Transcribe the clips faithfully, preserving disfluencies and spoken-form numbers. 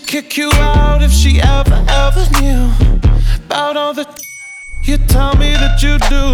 kick you out if she ever, ever knew about all the you tell me that you do.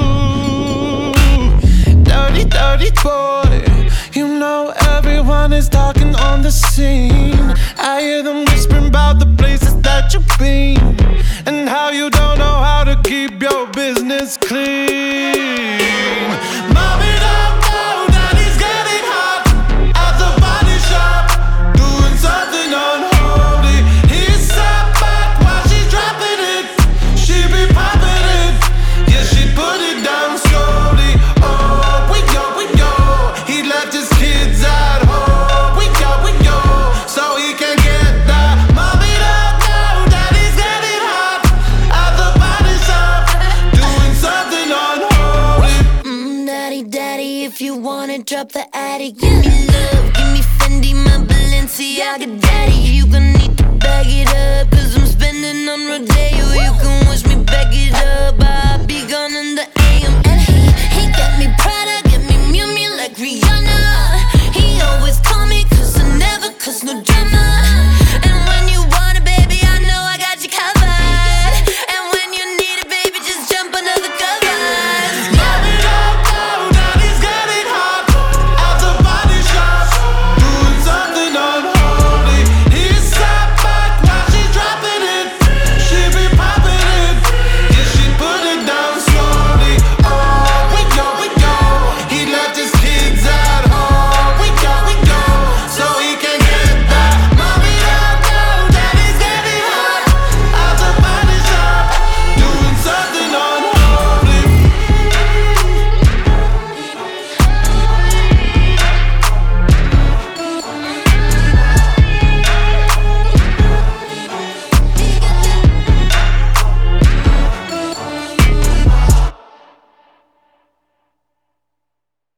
Dirty, dirty boy, you know everyone is talking on the scene. I hear them whispering about the places that you've been and how you don't know how to keep your business clean. Mommy don't know daddy's getting hot at the body shop, doing something unholy. He's sat back while she's dropping it. She be popping it, yeah, she put it down slowly. Oh, we go, we go. He left his kids at home. We go, we go, so he can get that. Mommy don't know daddy's getting hot at the body shop, doing something unholy. Mm, daddy, daddy, if you wanna drop the attic, give me love, give me Fendi, my Balenciaga, daddy. You gon' need to bag it up, cause